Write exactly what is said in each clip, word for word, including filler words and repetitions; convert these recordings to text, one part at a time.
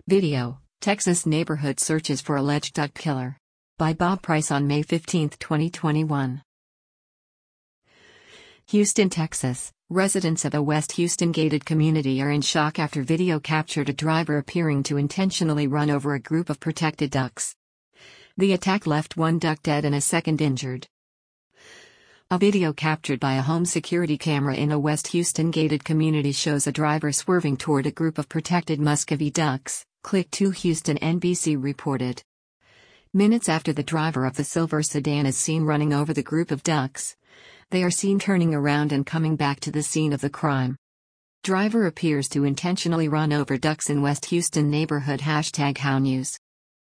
Video: Texas neighborhood searches for alleged duck killer. By Bob Price on May fifteenth, twenty twenty-one. Houston, Texas. Residents of a West Houston gated community are in shock after video captured a driver appearing to intentionally run over a group of protected ducks. The attack left one duck dead and a second injured. A video captured by a home security camera in a West Houston gated community shows a driver swerving toward a group of protected Muscovy ducks, Click two Houston N B C reported. Minutes after the driver of the silver sedan is seen running over the group of ducks, they are seen turning around and coming back to the scene of the crime. Driver appears to intentionally run over ducks in West Houston neighborhood. Hashtag How News.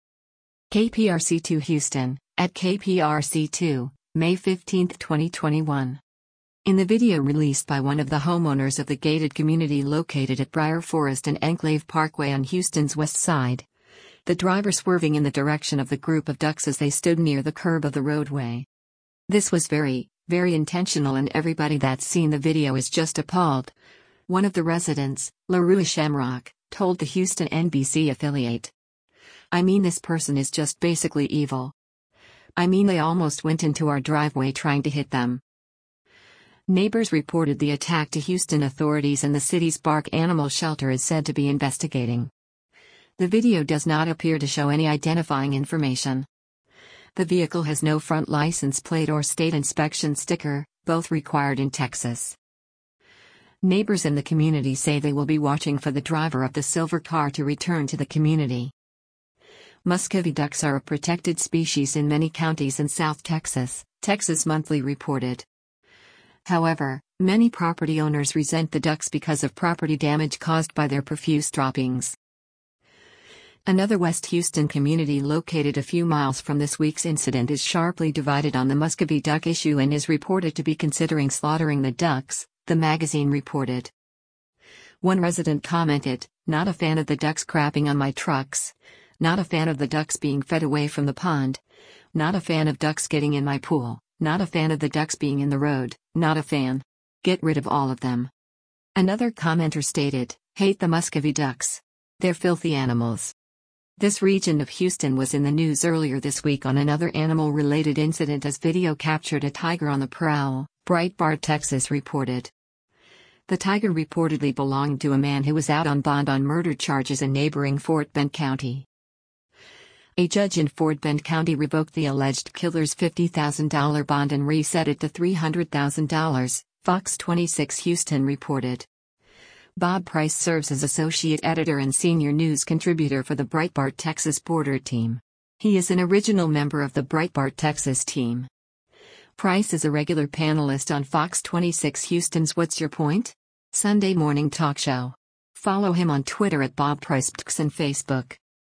K P R C two Houston, at K P R C two, May fifteenth, twenty twenty-one. In the video released by one of the homeowners of the gated community located at Briar Forest and Enclave Parkway on Houston's west side, the driver swerving in the direction of the group of ducks as they stood near the curb of the roadway. This was very, very intentional, and everybody that's seen the video is just appalled. One of the residents, LaRue Shamrock, told the Houston N B C affiliate. I mean, this person is just basically evil. I mean, they almost went into our driveway trying to hit them. Neighbors reported the attack to Houston authorities, and the city's Bark Animal Shelter is said to be investigating. The video does not appear to show any identifying information. The vehicle has no front license plate or state inspection sticker, both required in Texas. Neighbors in the community say they will be watching for the driver of the silver car to return to the community. Muscovy ducks are a protected species in many counties in South Texas, Texas Monthly reported. However, many property owners resent the ducks because of property damage caused by their profuse droppings. Another West Houston community located a few miles from this week's incident is sharply divided on the Muscovy duck issue and is reported to be considering slaughtering the ducks, the magazine reported. One resident commented, "Not a fan of the ducks crapping on my trucks. Not a fan of the ducks being fed away from the pond. Not a fan of ducks getting in my pool. Not a fan of the ducks being in the road. Not a fan. Get rid of all of them." Another commenter stated, "Hate the Muscovy ducks. They're filthy animals." This region of Houston was in the news earlier this week on another animal-related incident as video captured a tiger on the prowl, Breitbart Texas reported. The tiger reportedly belonged to a man who was out on bond on murder charges in neighboring Fort Bend County. A judge in Fort Bend County revoked the alleged killer's fifty thousand dollars bond and reset it to three hundred thousand dollars, Fox twenty-six Houston reported. Bob Price serves as associate editor and senior news contributor for the Breitbart Texas Border team. He is an original member of the Breitbart Texas team. Price is a regular panelist on Fox twenty-six Houston's What's Your Point? Sunday morning talk show. Follow him on Twitter at Bob Price and Facebook.